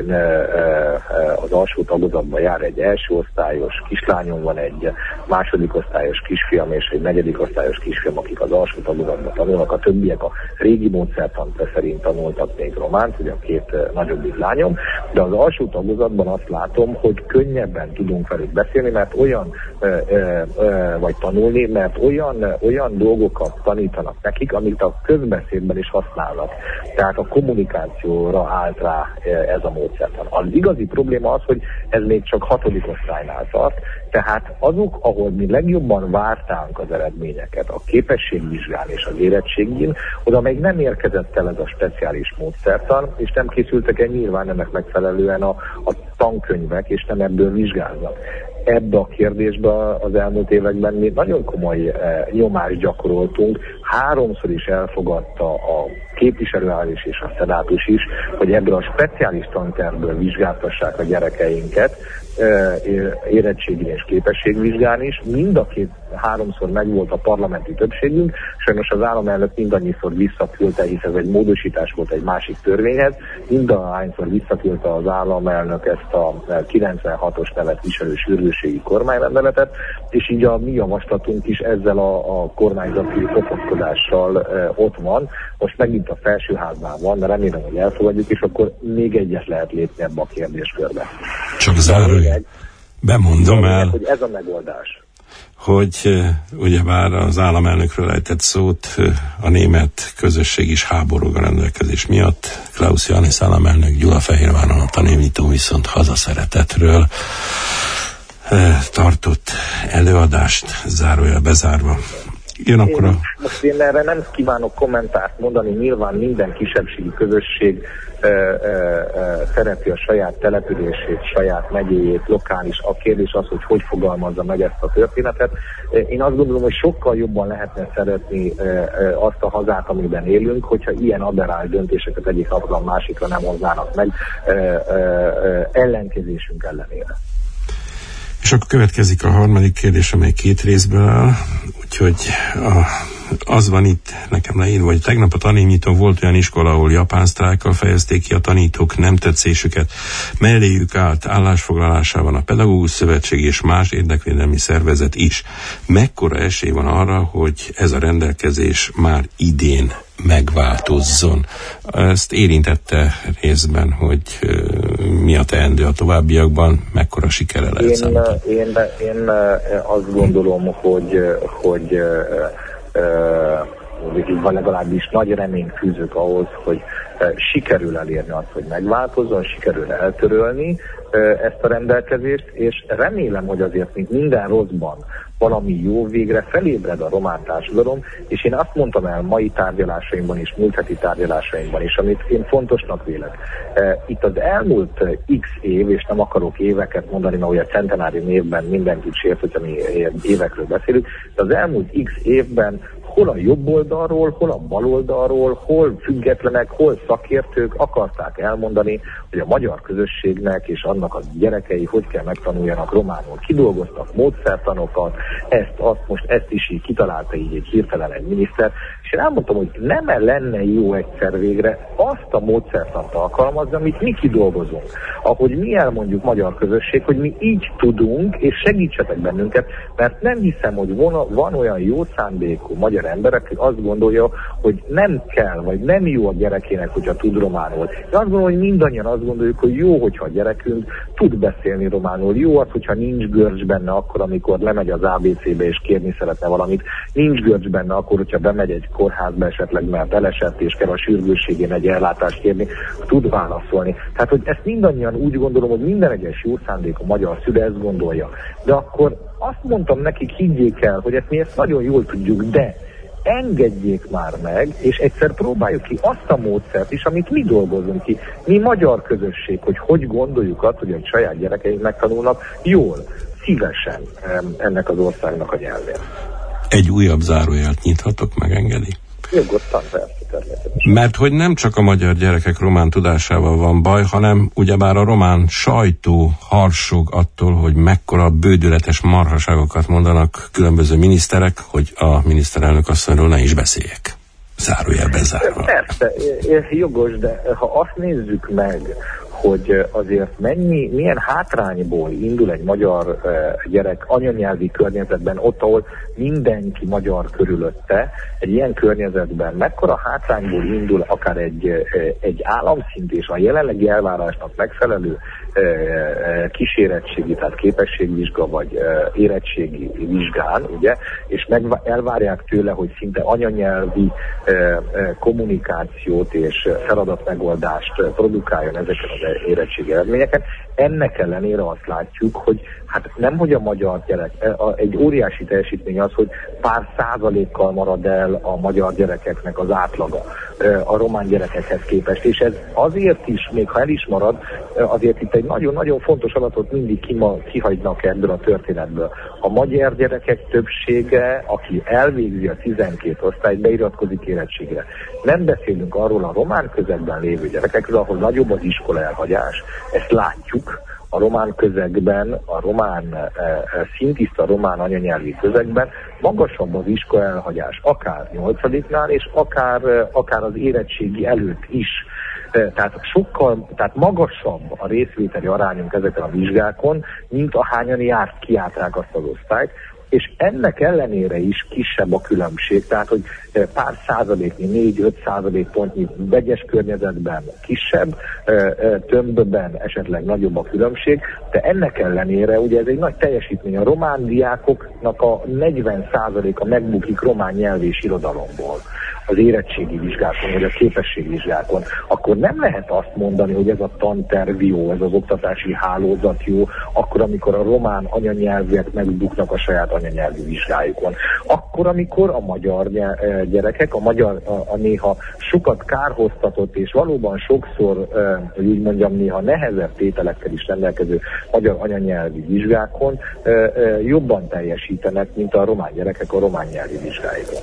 az alsó tagozatban jár, egy első osztályos kislányom van, egy második osztályos kisfiam és egy negyedik osztályos kisfiam, akik az alsó tagozatban tanulnak, a többiek a régi módszertant szerint tanultak még románt, ugye a két nagyobbik lányom, de az alsó tagozatban azt látom, hogy könnyebben tudunk velük beszélni, mert olyan, ö, ö, vagy tanulni, mert olyan, olyan dolgokat tanítanak nekik, amit a közbeszédben is használnak. Tehát a kommunikációra állt rá ez a módszertan. Az igazi probléma az, hogy ez még csak hatodik osztálynál tart, tehát azok, ahol mi legjobban vártánk az eredményeket, a képességvizsgán és az érettségén, oda még nem érkezett el ez a speciális módszertan, és nem készültek el nyilván ennek megfelelően a, a tankönyvek, és nem ebből vizsgálnak. Ebbe a kérdésbe az elmúlt években mi nagyon komoly eh, nyomást gyakoroltunk, háromszor is elfogadta a képviselőház és a szenátus is, hogy ebből a speciális tantervből vizsgáltassák a gyerekeinket, érettségi és képességvizsgán is. Mind a két háromszor megvolt a parlamenti többségünk, sajnos az államelnök mindannyiszor visszaküldte, hisz ez egy módosítás volt egy másik törvényhez, mindahányszor visszaküldte az államelnök ezt a kilencvenhatos nevet viselő sürgősségi kormányrendeletet, és így a mi javaslatunk is ezzel a, a kormányzati kopaszkodással e, ott van. Most megint a felsőháznál van, de remélem, hogy elfogadjuk, és akkor még egyet lehet lépni ebbe a kérdéskörbe. Csak zárójel bemondom el, hogy ez a megoldás. Hogy ugyebár az államelnökről ejtett szót, a német közösség is háborog a rendelkezés miatt. Klaus Johannes államelnök Gyulafehérváron, a tanévnyitó viszont hazaszeretetről tartott előadást, zárójel bezárva. Jön akkor a... Most én erre nem kívánok kommentárt mondani, nyilván minden kisebbségi közösség ö, ö, ö, szereti a saját települését, saját megyéjét, lokális. A kérdés az, hogy hogy fogalmazza meg ezt a történetet. Én azt gondolom, hogy sokkal jobban lehetne szeretni ö, ö, azt a hazát, amiben élünk, hogyha ilyen aberrált döntéseket egyik napra a másikra nem hoznának meg ö, ö, ö, ellenkezésünk ellenére. És akkor következik a harmadik kérdés, amely két részből áll, úgyhogy a, az van itt nekem leírva, hogy tegnap a tanévnyitón volt olyan iskola, ahol japán sztrájkkal fejezték ki a tanítók nem tetszésüket. Melléjük állt állásfoglalásában a Pedagógus Szövetség és más érdekvédelmi szervezet is. Mekkora esély van arra, hogy ez a rendelkezés már idén megváltozzon? Ezt érintette részben, hogy uh, mi a teendő a továbbiakban, mekkora sikere lehet számítani? Én, én, én azt gondolom, hogy, hogy uh, uh, legalábbis nagy reményt fűzök ahhoz, hogy uh, sikerül elérni azt, hogy megváltozzon, sikerül eltörölni uh, ezt a rendelkezést, és remélem, hogy azért, mint minden rosszban, valami jó végre felébred a román társadalom, és én azt mondtam el mai tárgyalásaimban és múlt heti tárgyalásaimban is, amit én fontosnak vélek. Itt az elmúlt x év, és nem akarok éveket mondani, mert ugye a centenárium évben mindenkit sért, hogyha mi évekről beszélünk, de az elmúlt x évben hol a jobb oldalról, hol a bal oldalról, hol függetlenek, hol szakértők akarták elmondani, hogy a magyar közösségnek és annak a gyerekei hogy kell megtanuljanak románul. Kidolgoztak módszertanokat, ezt, azt, most ezt is így kitalálta így egy hirtelen egy miniszter, És én elmondtam, hogy nem lenne jó egyszer végre azt a módszertant alkalmazni, amit mi kidolgozunk. Ahogy mi elmondjuk magyar közösség, hogy mi így tudunk, és segítsetek bennünket, mert nem hiszem, hogy van, van olyan jó szándékú magyar ember, aki azt gondolja, hogy nem kell, vagy nem jó a gyerekének, hogyha tud románul. Én azt gondolom, hogy mindannyian azt gondoljuk, hogy jó, hogyha a gyerekünk tud beszélni románul. Jó az, hogyha nincs görcs benne akkor, amikor lemegy az á bé cé-be és kérni szeretne valamit. Nincs görcs benne akkor, hogyha bemegy egy kórházba esetleg, mert elesett és kell a sürgősségén egy ellátást kérni, tud válaszolni. Tehát, hogy ezt mindannyian úgy gondolom, hogy minden egyes jó szándékú magyar szülő ezt gondolja. De akkor azt mondtam nekik, higgyék el, hogy ezt mi ezt nagyon jól tudjuk, de engedjék már meg, és egyszer próbáljuk ki azt a módszert is, amit mi dolgozunk ki. Mi magyar közösség, hogy hogy gondoljuk azt, hogy a saját gyerekeink megtanulnak jól, szívesen ennek az országnak a nyelvén. Egy újabb zárójelt nyithatok, megengedi? Nyugodtan, persze, természetesen. Mert hogy nem csak a magyar gyerekek román tudásával van baj, hanem ugyebár a román sajtó harsog attól, hogy mekkora bődületes marhaságokat mondanak különböző miniszterek, hogy a miniszterelnök asszonyról ne is beszéljek. Zárójelben zárva. Persze, jogos, de ha azt nézzük meg, hogy azért mennyi, milyen hátrányból indul egy magyar gyerek anyanyelvi környezetben, ott, ahol mindenki magyar körülötte, egy ilyen környezetben mekkora hátrányból indul akár egy, egy államszint és a jelenlegi elvárásnak megfelelő kísérettségi, tehát képességvizsga vagy érettségi vizsgán, ugye, és meg elvárják tőle, hogy szinte anyanyelvi kommunikációt és feladatmegoldást produkáljon ezeken az érettségi eredményeket. Ennek ellenére azt látjuk, hogy hát nem, hogy a magyar gyerek, egy óriási teljesítmény az, hogy pár százalékkal marad el a magyar gyerekeknek az átlaga a román gyerekekhez képest, és ez azért is, még ha el is marad, azért itt egy nagyon-nagyon fontos adatot mindig kima, kihagynak ebből a történetből. A magyar gyerekek többsége, aki elvégzi a tizenkét osztályt, beiratkozik érettségre. Nem beszélünk arról a román közegben lévő gyerekekről, ahol nagyobb az iskola elhagyás, ezt látjuk. A román közegben, a román, e, szintiszta román anyanyelvi közegben magasabb az iskola elhagyás, akár nyolcadiknál, és akár, akár az érettségi előtt is. Tehát sokkal, tehát magasabb a részvételi arányunk ezeken a vizsgákon, mint ahányan járt, kiárták azt az osztályt, és ennek ellenére is kisebb a különbség, tehát hogy pár százaléknyi, négy-öt százalék pontnyi vegyes környezetben kisebb, tömbben esetleg nagyobb a különbség, de ennek ellenére ugye ez egy nagy teljesítmény. A román diákoknak a negyven százaléka megbukik román nyelv és irodalomból az érettségi vizsgákon, vagy a képességvizsgákon, akkor nem lehet azt mondani, hogy ez a tanterv jó, ez az oktatási hálózat jó, akkor, amikor a román anyanyelvűek megbuknak a saját anyanyelvi vizsgájukon. Akkor, amikor a magyar gyerekek, a magyar, a, a néha sokat kárhoztatott, és valóban sokszor, hogy úgy mondjam, néha nehezebb tételekkel is rendelkező magyar anyanyelvi vizsgákon jobban teljesítenek, mint a román gyerekek a román nyelvi vizsgáikon.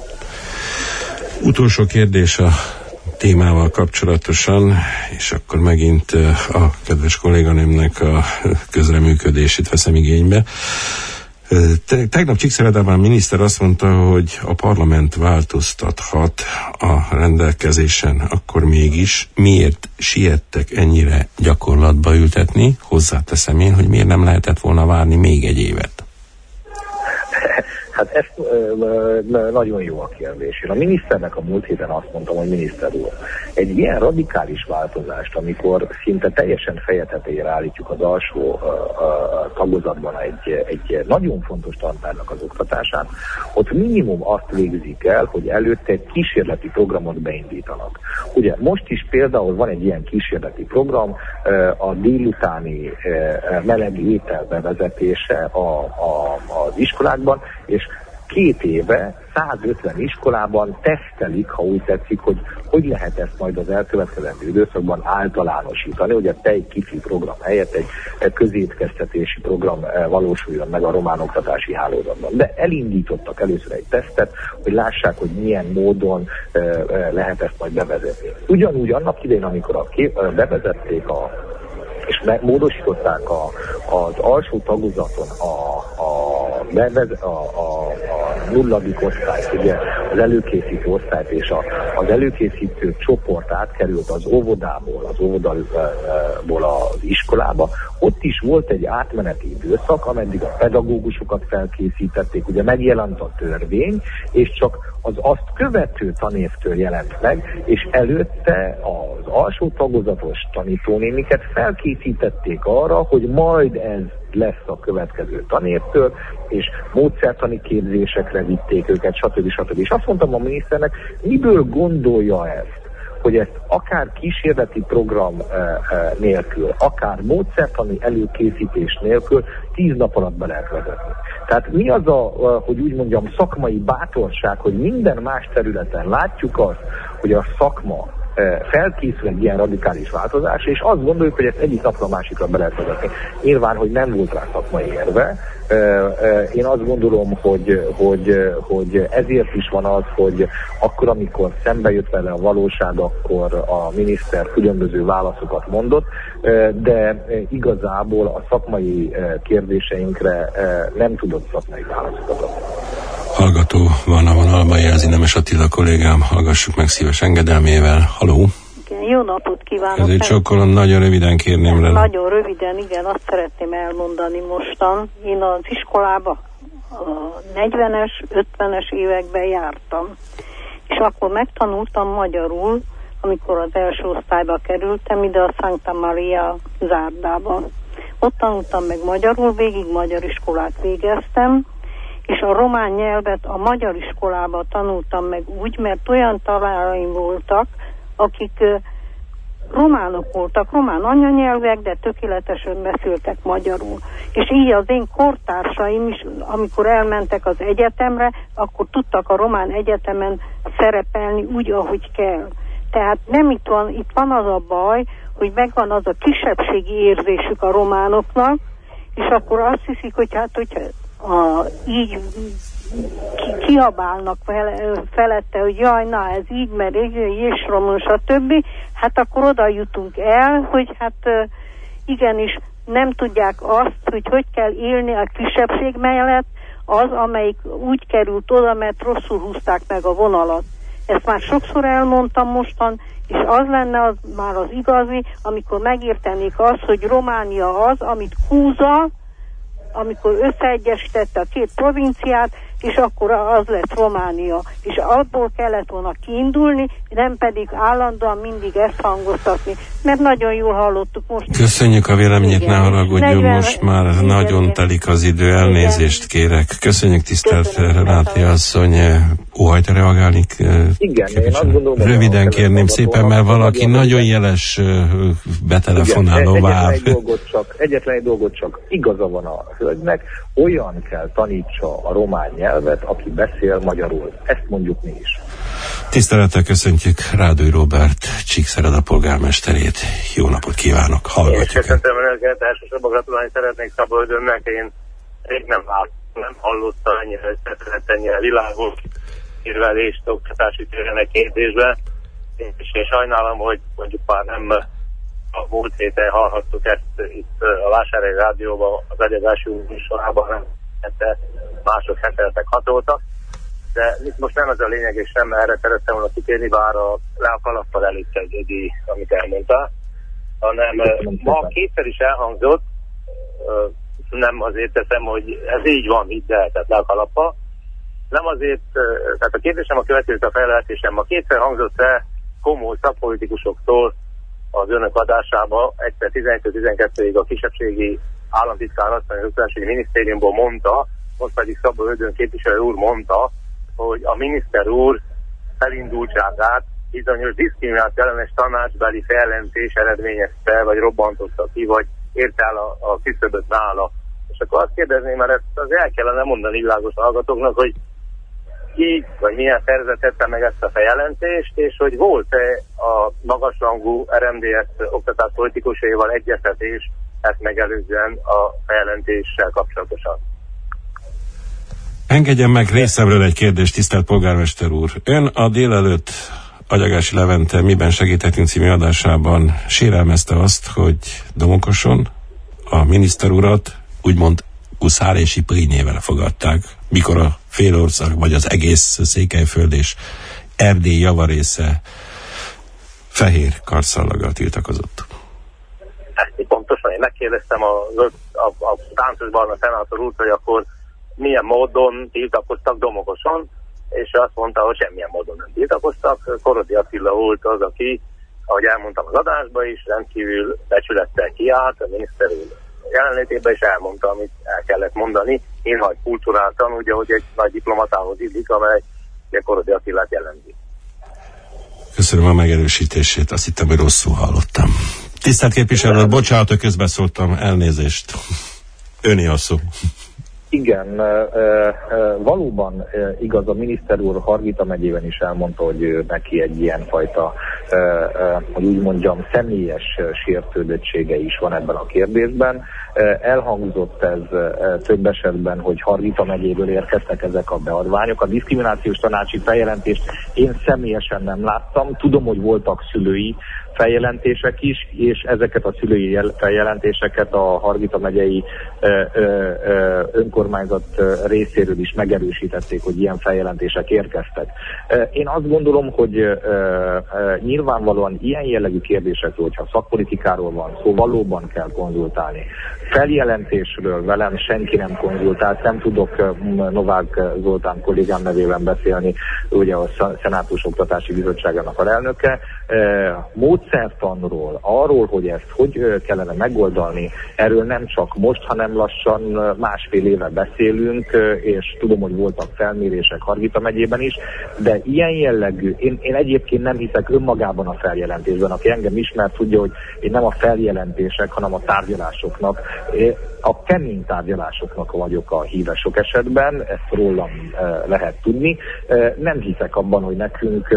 Utolsó kérdés a témával kapcsolatosan, és akkor megint a kedves kolléganőmnek a közreműködését veszem igénybe. Tegnap Csíkszeredában a miniszter azt mondta, hogy a parlament változtathat a rendelkezésen, akkor mégis miért siettek ennyire gyakorlatba ültetni? Hozzáteszem én, hogy miért nem lehetett volna várni még egy évet? Hát ez ö, nagyon jó a kérdés. Én a miniszternek a múlt héten azt mondtam, hogy miniszter úr, egy ilyen radikális változást, amikor szinte teljesen feje tetejére állítjuk az alsó ö, ö, tagozatban egy, egy nagyon fontos tantárnak az oktatását, ott minimum azt végzik el, hogy előtte egy kísérleti programot beindítanak. Ugye most is például van egy ilyen kísérleti program, ö, a délutáni ö, meleg étel bevezetése a, a, az iskolákban, és két éve százötven iskolában tesztelik, ha úgy tetszik, hogy hogy lehet ezt majd az elkövetkezendő időszakban általánosítani, hogy a tej kifi program helyett egy közétkeztetési program valósuljon meg a román oktatási hálózatban. De elindítottak először egy tesztet, hogy lássák, hogy milyen módon lehet ezt majd bevezetni. Ugyanúgy annak idején, amikor a kép, bevezették a és módosították a, az alsó tagozaton a, a, a, a, a, a nulladik osztályt, ugye, az előkészítő osztályt, és a, az előkészítő csoport átkerült az óvodából, az óvodából az iskolába, ott is volt egy átmeneti időszak, ameddig a pedagógusokat felkészítették, ugye megjelent a törvény, és csak az azt követő tanévtől jelent meg, és előtte az alsó tagozatos tanítónéniket felkészítették arra, hogy majd ez lesz a következő tanévtől, és módszertani képzésekre vitték őket, stb. stb. És azt mondtam a miniszternek, miből gondolja ezt, hogy ezt akár kísérleti program e, e, nélkül, akár módszertani előkészítés nélkül tíz nap alatt be lehet vezetni. Tehát mi az a, hogy úgy mondjam, szakmai bátorság, hogy minden más területen látjuk azt, hogy a szakma felkészül egy ilyen radikális változás, és azt gondoljuk, hogy ezt egyik napra a másikra be lehet vezetni. Nyilván, hogy nem volt rá szakmai érve. Én azt gondolom, hogy, hogy, hogy ezért is van az, hogy akkor, amikor szembe jött vele a valóság, akkor a miniszter különböző válaszokat mondott, de igazából a szakmai kérdéseinkre nem tudott szakmai válaszokat adni. Hallgató van a vonalban, jelzi Nemes Attila kollégám, hallgassuk meg szíves engedelmével. Haló! Igen, jó napot kívánok! Ezért csokkolom, nagyon röviden kérném le. Nagyon röviden, igen, azt szeretném elmondani mostan. Én az iskolába a negyvenes, ötvenes években jártam, és akkor megtanultam magyarul, amikor az első osztályba kerültem, ide a Santa Maria zárdába. Ott tanultam meg magyarul, végig magyar iskolát végeztem, és a román nyelvet a magyar iskolában tanultam meg úgy, mert olyan tanáraim voltak, akik uh, románok voltak, román anyanyelvek, de tökéletesen beszéltek magyarul. És így az én kortársaim is, amikor elmentek az egyetemre, akkor tudtak a román egyetemen szerepelni úgy, ahogy kell. Tehát nem itt van, itt van az a baj, hogy megvan az a kisebbségi érzésük a románoknak, és akkor azt hiszik, hogy hát, hogyha A, így ki, kiabálnak fele, felette, hogy jaj, na ez így, mert és román, stb. Hát akkor oda jutunk el, hogy hát igenis nem tudják azt, hogy hogy kell élni a kisebbség mellett az, amelyik úgy került oda, mert rosszul húzták meg a vonalat. Ezt már sokszor elmondtam mostan, és az lenne az, már az igazi, amikor megértenék azt, hogy Románia az, amit húza, amikor összeegyesítette a két provinciát, és akkor az lett Románia. És abból kellett volna kiindulni, nem pedig állandóan mindig ezt hangoztatni. Mert nagyon jól hallottuk most. Köszönjük a véleményét, igen. Ne haragudjon, most már igen, nagyon igen. Telik az idő, elnézést igen. Kérek. Köszönjük, tisztelt Renáti asszony. Óhajt reagálni? Igen, én azt gondolom, röviden kérném szépen, mert valaki nagyon jeles betelefonáló vár. Egyetlen egy dolgot csak, egyetlen egy dolgot csak igaza van a hölgynek, olyan kell tanítsa a román nyelvet, aki beszél magyarul. Ezt mondjuk mi is. Tisztelettel köszöntjük Rádói Róbert Csíkszereda polgármesterét. Jó napot kívánok, hallgatjuk. Én köszöntöm önöket, elsősorban gratulálni szeretnék Szabolcsönnek, én rég nem láttam, nem hallottam ennyire összetett, ennyire világos érvelést oktatási téren kérdésben, és én sajnálom, hogy mondjuk már nem a múlt héten hallhattuk ezt itt a Vásárhelyi Rádióban, az egyedási műsorában, nem mások heteltek hatoltak, de itt most nem ez a lényeg, és nem erre szerettem volna kitérni, bár a le a kalappal előtt egy, amit elmondtál, hanem ma kétszer is elhangzott, nem azért teszem, hogy ez így van, így de, tehát le a kalappal, nem azért, tehát a kérdésem a következő a fellehetésem, ma kétszer hangzott el komoly szakpolitikusoktól az önök adásába, egyszer tizenegytől tizenkettőig a kisebbségi államtitkár asszony az oktatási minisztériumból mondta, most pedig Szabó Ödön képviselő úr mondta, hogy a miniszter úr felindultságát bizonyos diszkrimináció ellenes tanácsbeli feljelentés eredményezte, vagy robbantotta ki, vagy ért el a, a küszöböt nála. És akkor azt kérdezném, mert ezt az el kellene mondani világos hallgatóknak, hogy ki, vagy milyen szervezet tette meg ezt a feljelentést, és hogy volt-e a magasrangú er em dé es oktatáspolitikusaival egyeztetés ezt megelőzően a feljelentéssel kapcsolatosan. Engedjen meg részemről egy kérdést, tisztelt polgármester úr. Ön a délelőtt Agyagási Levente Miben segíthetünk című adásában sérelmezte azt, hogy Domokoson a miniszter urat úgymond Huszár és Ipri néven fogadták, mikor a félország, vagy az egész Székelyföld és Erdély javarésze fehér karszallaggal tiltakozott. Ezt pontosan én megkérdeztem a, a, a táncosban a szenátor úr, hogy akkor milyen módon tiltakoztak Domogoson, és azt mondta, hogy semmilyen módon nem tiltakoztak. Korodi Attila volt az, aki, ahogy elmondtam az adásban is, rendkívül becsülettel kiállt, a miniszter úr jelenlétében is elmondta, amit el kellett mondani. Én hagy kulturáltan, ugye, hogy egy nagy diplomatához illik, amely Korodi Attilát jelenti. Köszönöm a megerősítését, azt hittem, hogy rosszul hallottam. Tisztelt képviselő, bocsánat, hogy közbeszóltam, elnézést. Öné a szó. Igen, valóban igaz, a miniszter úr Hargita megyében is elmondta, hogy neki egy ilyenfajta, hogy úgy mondjam, személyes sértődöttsége is van ebben a kérdésben. Elhangzott ez több esetben, hogy Hargita megyéből érkeztek ezek a beadványok. A diszkriminációs tanácsi feljelentést én személyesen nem láttam. Tudom, hogy voltak szülői feljelentések is, és ezeket a szülői feljelentéseket a Hargita megyei ö, ö, ö, önkormányzat részéről is megerősítették, hogy ilyen feljelentések érkeztek. Én azt gondolom, hogy ö, ö, nyilvánvalóan ilyen jellegű kérdésekről, hogyha szakpolitikáról van szó, valóban kell konzultálni. Feljelentésről velem senki nem konzultált, nem tudok Novák Zoltán kollégám nevében beszélni, ugye a Szenátus Oktatási Bizottságának a elnöke. Módszertanról, arról, hogy ezt hogy kellene megoldani, erről nem csak most, hanem lassan másfél éve beszélünk, és tudom, hogy voltak felmérések Hargita megyében is, de ilyen jellegű, én, én egyébként nem hiszek önmagában a feljelentésben, aki engem ismer, tudja, hogy én nem a feljelentések, hanem a tárgyalásoknak, a kemény tárgyalásoknak vagyok a híve sok esetben, ezt rólam lehet tudni. Nem hiszek abban, hogy nekünk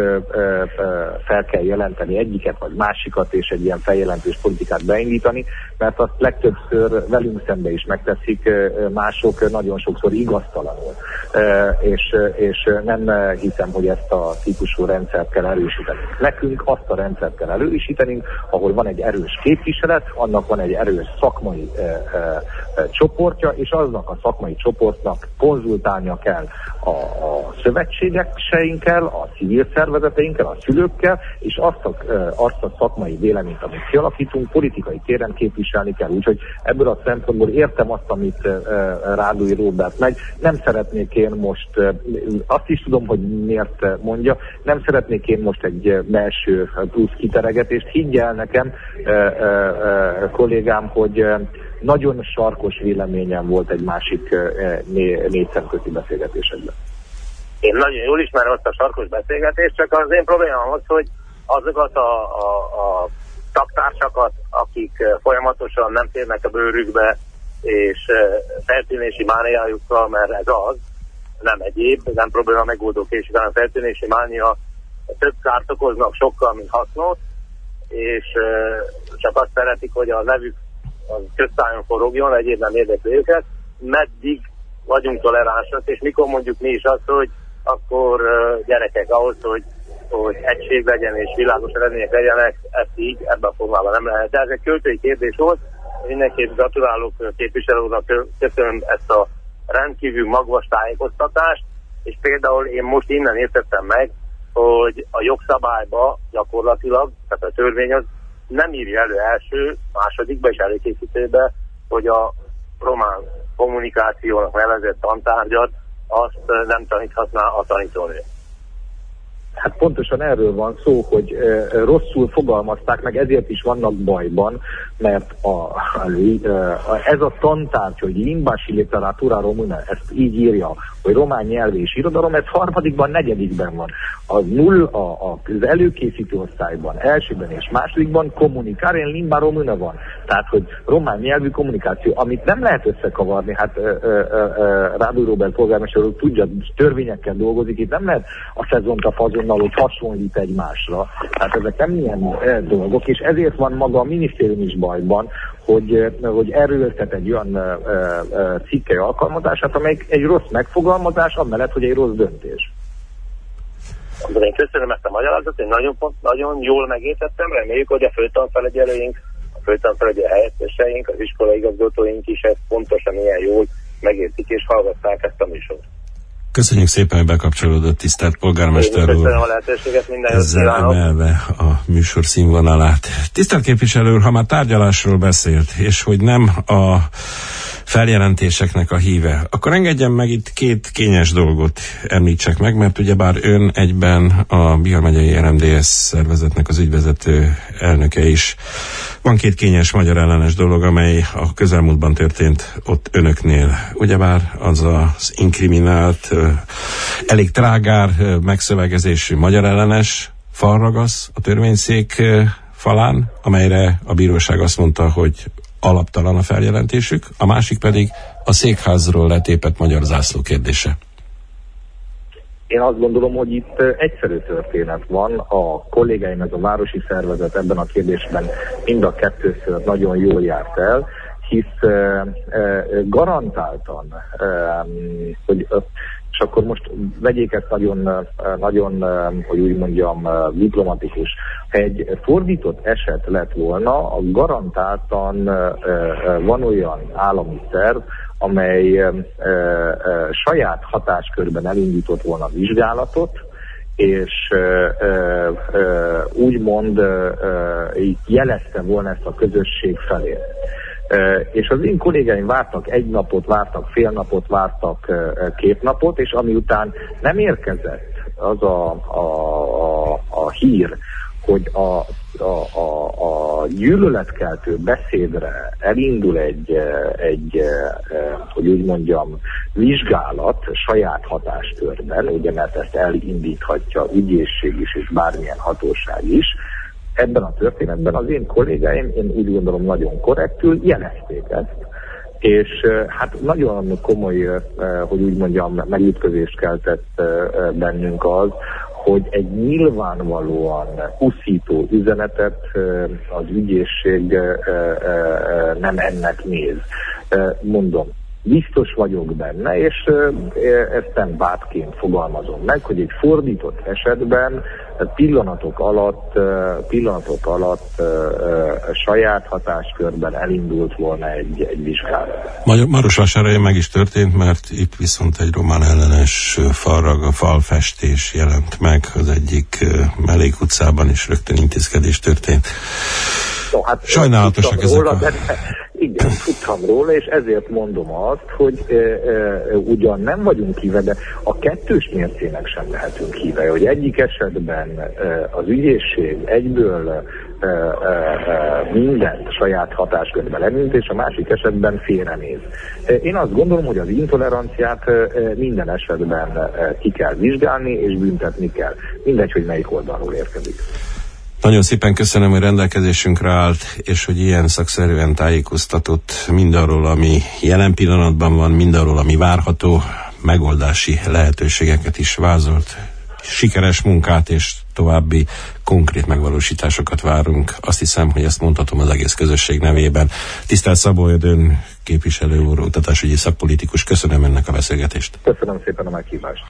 fel kell jelenteni egyiket vagy másikat, és egy ilyen feljelentős politikát beindítani, mert azt legtöbbször velünk szembe is megteszik mások, nagyon sokszor igaztalanul. És, és nem hiszem, hogy ezt a típusú rendszert kell erősíteni. Nekünk azt a rendszert kell erősíteni, ahol van egy erős képviselet, annak van egy erős szakmai e, e, e, csoportja, és aznak a szakmai csoportnak konzultálnia kell a, a szövetségekkel, a civil szervezeteinkkel, a szülőkkel, és azt a, e, azt a szakmai véleményt, amit kialakítunk, politikai téren képviselni kell. Úgyhogy ebből a szempontból értem azt, amit e, Rádói Róbert megy. Nem szeretnék én most, e, azt is tudom, hogy miért mondja, nem szeretnék én most egy belső plusz kiteregetést. Higgy el nekem, e, e, e, kollégám, hogy nagyon sarkos véleményem volt egy másik négy szemközi beszélgetésekben. Én nagyon jól ismerem azt a sarkos beszélgetést, csak az én problémám az, hogy azokat a, a, a taktársakat, akik folyamatosan nem térnek a bőrükbe, és feltűnési mániájukkal, mert ez az, nem egyéb, nem probléma megoldó késik, hanem feltűnési mánia több kárt okoznak sokkal, mint hasznot, és csak azt szeretik, hogy a nevük az köztájon forogjon, egyéb nem érdekli őket, meddig vagyunk toleránsak, és mikor mondjuk mi is azt, hogy akkor gyerekek ahhoz, hogy, hogy egység legyen és világos eredmények legyenek, ezt így, ebben a formában nem lehet. De ez egy költői kérdés volt, mindenképp gratulálok képviselő úrnak, köszönöm ezt a rendkívül magvas tájékoztatást, és például én most innen értettem meg, hogy a jogszabályba gyakorlatilag, tehát a törvény az nem írja elő első, másodikba és előkészítőbe, hogy a román kommunikációnak nevezett tantárgyat azt nem taníthatná a tanítónő. Hát pontosan erről van szó, hogy e, rosszul fogalmazták meg, ezért is vannak bajban, mert a, a, a, ez a tantárgy, hogy limbási literatúra romuna, ezt így írja, hogy román nyelv és irodalom, ez harmadikban, negyedikben van. A null, a, a, az előkészítő osztályban, elsőben és másodikban kommunikálni, limba romuna van. Tehát, hogy román nyelvű kommunikáció, amit nem lehet összekavarni, hát Rádói Róbert polgármester úr tudja, törvényekkel dolgozik, itt nem lehet a szezont a fazonnal, hogy hasonlít egymásra. Tehát ezek nem ilyen e, dolgok, és ezért van maga a minisztérium is bajban, hogy, hogy erőltet egy olyan e, e, cikkely alkalmazását, amelyik egy rossz megfogalmazás, amellett, hogy egy rossz döntés. De én köszönöm ezt a magyarázatot, én nagyon, nagyon jól megértettem, reméljük, hogy a főtanfelügyelőink, a főtanfelügyelő helyetteseink, az iskolaigazgatóink is ezt pontosan ilyen jól megértik és hallgatták ezt a műsort. Köszönjük szépen, hogy bekapcsolódott, tisztelt polgármester úr. Köszönöm a lehetőséget, minden jót ezzel kívánok. emelve a műsor színvonalát. Tisztelt képviselő úr, ha már tárgyalásról beszélt, és hogy nem a feljelentéseknek a híve, akkor engedjen meg itt két kényes dolgot említsek meg, mert ugyebár ön egyben a Bihar megyei er em dé es szervezetnek az ügyvezető elnöke is. Van két kényes magyar ellenes dolog, amely a közelmúltban történt ott önöknél. Ugyebár az az inkriminált, elég trágár megszövegezésű magyar ellenes falragasz a törvényszék falán, amelyre a bíróság azt mondta, hogy alaptalan a feljelentésük, a másik pedig a székházról letépett magyar zászló kérdése. Én azt gondolom, hogy itt egyszerű történet van. A kollégáim, ez a városi szervezet ebben a kérdésben mind a kettőször nagyon jól járt el, hisz eh, eh, garantáltan, eh, hogy, és akkor most vegyék ezt nagyon, nagyon, hogy úgy mondjam, diplomatikus. Ha egy fordított eset lett volna, a garantáltan eh, van olyan állami szerv, amely e, e, saját hatáskörben elindított volna a vizsgálatot, és e, e, úgymond e, jelezte volna ezt a közösség felé. E, és az én kollégáim vártak egy napot, vártak fél napot, vártak e, két napot, és ami után nem érkezett az a, a, a, a hír, hogy a, a, a, a gyűlöletkeltő beszédre elindul egy, egy, hogy úgy mondjam, vizsgálat saját hatáskörben, ugye, mert ezt elindíthatja ügyészség is, és bármilyen hatóság is. Ebben a történetben az én kollégáim, én úgy gondolom, nagyon korrektül jelezték ezt, és hát nagyon komoly, hogy úgy mondjam, megütközést keltett bennünk az, hogy egy nyilvánvalóan uszító üzenetet az ügyészség nem ennek néz. Mondom, biztos vagyok benne, és ezt nem vádként fogalmazom meg, hogy egy fordított esetben pillanatok alatt, pillanatok alatt saját hatáskörben elindult volna egy, egy vizsgálat. Marosvásárhelyen meg is történt, mert itt viszont egy román ellenes falrag, a falfestés jelent meg az egyik Mellék utcában, is rögtön intézkedés történt. No, hát sajnálatosak ezek róla, a... De, igen, tudtam róla, és ezért mondom azt, hogy e, e, ugyan nem vagyunk híve, de a kettős mércének sem lehetünk híve, hogy egyik esetben e, az ügyészség egyből e, e, mindent saját hatáskörben lemint, és a másik esetben félrenéz. E, én azt gondolom, hogy az intoleranciát e, minden esetben e, ki kell vizsgálni, és büntetni kell. Mindegy, hogy melyik oldalról érkezik. Nagyon szépen köszönöm, hogy rendelkezésünkre állt, és hogy ilyen szakszerűen tájékoztatott mindarról, ami jelen pillanatban van, mindarról, ami várható, megoldási lehetőségeket is vázolt. Sikeres munkát és további konkrét megvalósításokat várunk. Azt hiszem, hogy ezt mondhatom az egész közösség nevében. Tisztelt Szabó Ödön képviselő úr, oktatásügyi szakpolitikus, köszönöm ennek a beszélgetést. Köszönöm szépen a meghívást.